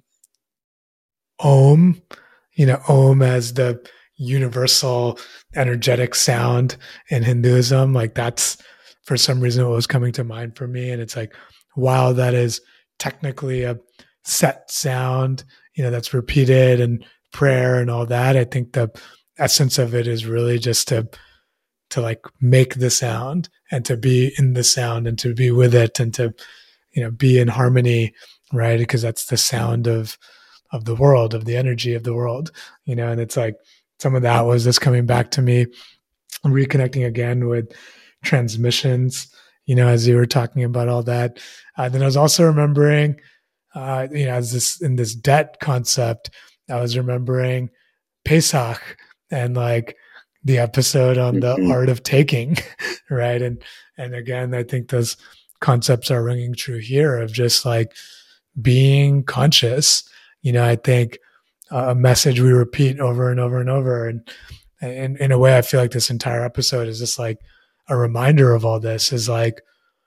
B: Om as the universal energetic sound in Hinduism. Like that's, for some reason, what was coming to mind for me. And it's like, while that is technically a set sound, that's repeated and prayer and all that, I think the essence of it is really just to like make the sound, and to be in the sound, and to be with it, and to be in harmony, right? Because that's the sound of the world, of the energy of the world, and it's like some of that was just coming back to me, reconnecting again with transmissions, as you were talking about all that. Then I was also remembering, as in this debt concept, I was remembering Pesach, and like the episode on the art of taking, right? And again, I think those concepts are ringing true here, of just like being conscious. I think a message we repeat over and over and over, and in a way, I feel like this entire episode is just like a reminder of all this, is like,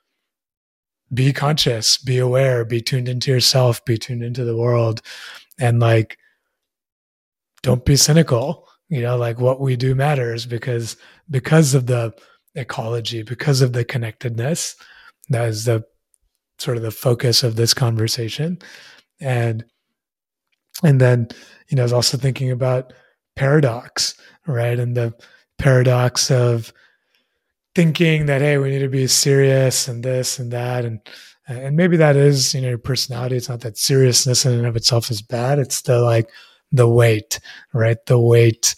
B: be conscious, be aware, be tuned into yourself, be tuned into the world, and like, don't be cynical. Like what we do matters, because of the ecology, because of the connectedness. That is the sort of the focus of this conversation. And then, I was also thinking about paradox, right? And the paradox of thinking that, hey, we need to be serious and this and that. And maybe that is, your personality. It's not that seriousness in and of itself is bad. It's the like the weight, right? The weight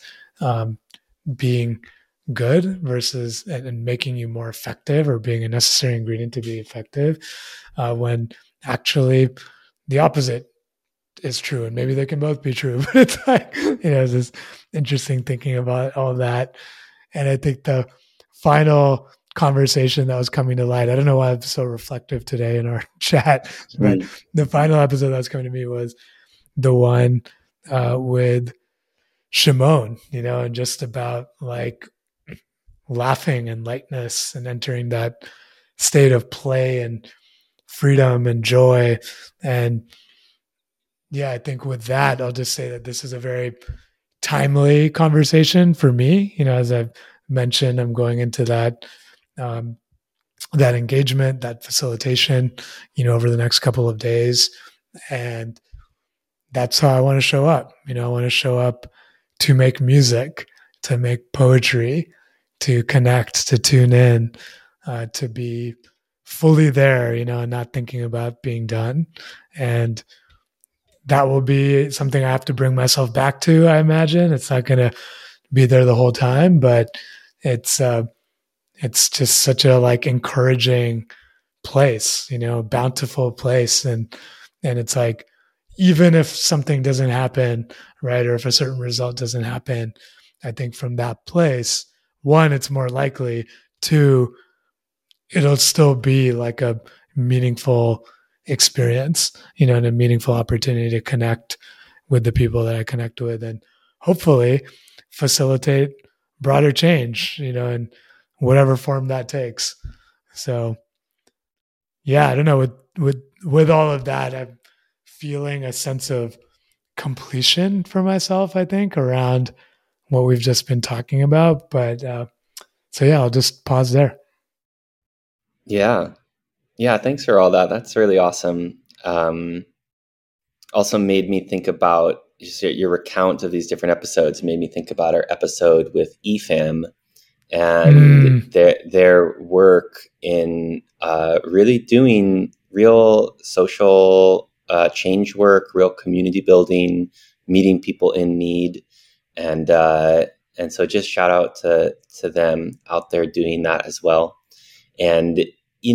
B: being good versus and making you more effective, or being a necessary ingredient to be effective, when actually the opposite is true. And maybe they can both be true, but it's like, it's this interesting thinking about all that. And I think the final conversation that was coming to light, I don't know why I'm so reflective today in our chat, but the final episode that was coming to me was the one with Shimon, and just about like laughing and lightness, and entering that state of play and freedom and joy. And yeah, I think with that, I'll just say that this is a very timely conversation for me. As I've mentioned, I'm going into that that engagement, that facilitation, over the next couple of days. And that's how I want to show up. I want to show up to make music, to make poetry, to connect, to tune in, to be fully there, and not thinking about being done. And that will be something I have to bring myself back to, I imagine. It's not going to be there the whole time, but it's just such a like encouraging place, bountiful place. And it's like, even if something doesn't happen, right, or if a certain result doesn't happen, I think from that place, one, it's more likely. Two, it'll still be like a meaningful experience, and a meaningful opportunity to connect with the people that I connect with, and hopefully facilitate broader change, in whatever form that takes. So yeah, I don't know, with all of that, I'm feeling a sense of completion for myself, I think, around what we've just been talking about. But so yeah, I'll just pause there.
A: Yeah. Thanks for all that. That's really awesome. Also made me think about your recount of these different episodes. Made me think about our episode with EFAM and their work in really doing real social change work, real community building, meeting people in need, and so just shout out to them out there doing that as well. And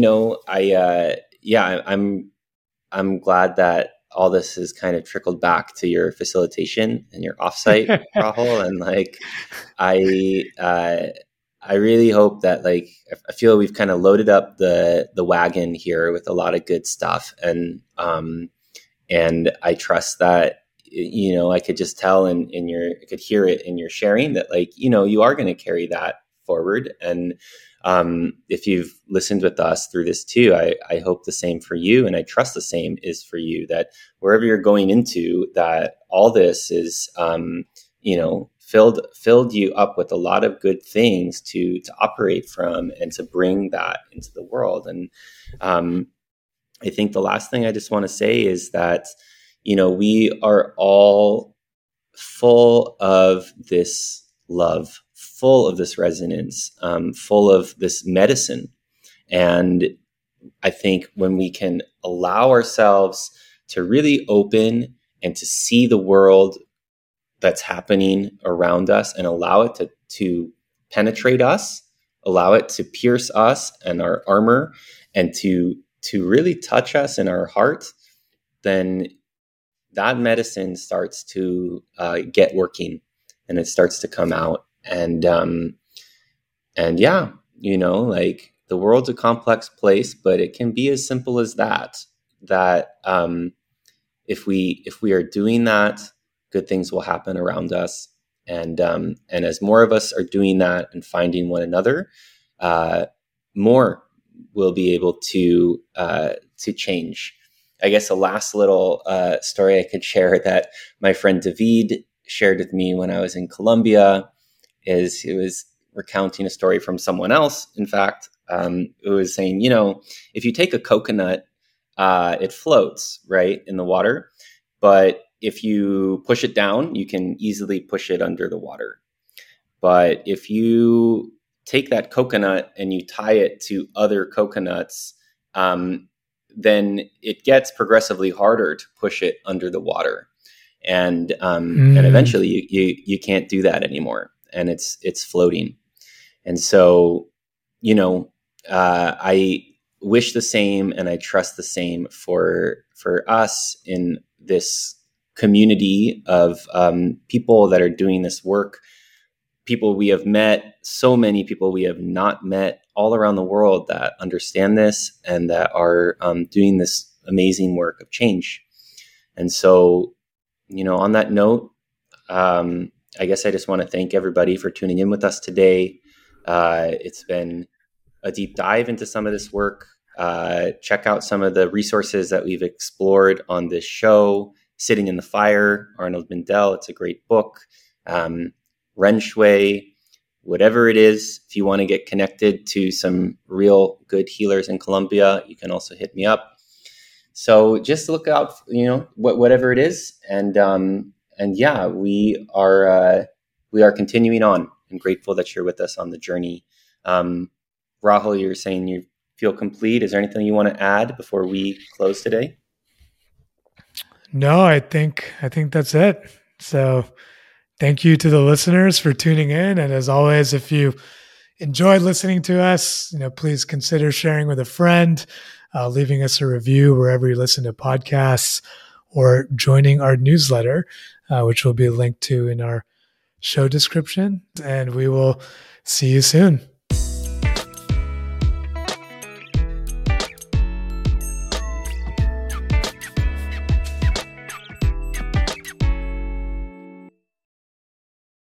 A: I'm glad that all this has kind of trickled back to your facilitation and your offsite, Rahul. And I really hope that I feel we've kind of loaded up the wagon here with a lot of good stuff. And I trust that, I could just tell I could hear it in your sharing that you are going to carry that forward. And if you've listened with us through this too, I hope the same for you, and I trust the same is for you, that wherever you're going into, that all this is, filled you up with a lot of good things to operate from and to bring that into the world. And I think the last thing I just want to say is that, we are all full of this love, full of this resonance, full of this medicine. And I think when we can allow ourselves to really open and to see the world that's happening around us and allow it to penetrate us, allow it to pierce us and our armor, and to really touch us in our heart, then that medicine starts to get working, and it starts to come out. And yeah, the world's a complex place, but it can be as simple as that if we are doing that, good things will happen around us. And as more of us are doing that and finding one another, more will be able to change. I guess a last little story I could share that my friend David shared with me when I was in Colombia is he was recounting a story from someone else. In fact, it was saying, if you take a coconut, it floats, right, in the water. But if you push it down, you can easily push it under the water. But if you take that coconut and you tie it to other coconuts, then it gets progressively harder to push it under the water. And eventually you can't do that anymore. And it's floating. And so, I wish the same, and I trust the same for us in this community of people that are doing this work, people we have met, so many people we have not met all around the world that understand this and that are doing this amazing work of change. And so, on that note, I guess I just want to thank everybody for tuning in with us today. It's been a deep dive into some of this work. Check out some of the resources that we've explored on this show. Sitting in the Fire, Arnold Mindell. It's a great book. Ren Shui, whatever it is, if you want to get connected to some real good healers in Colombia, you can also hit me up. So just look out, whatever it is. And yeah, we are continuing on, and grateful that you're with us on the journey. Rahul, you're saying you feel complete. Is there anything you want to add before we close today?
B: No, I think that's it. So thank you to the listeners for tuning in. And as always, if you enjoyed listening to us, please consider sharing with a friend, leaving us a review wherever you listen to podcasts, or joining our newsletter, which will be linked to in our show description. And we will see you soon.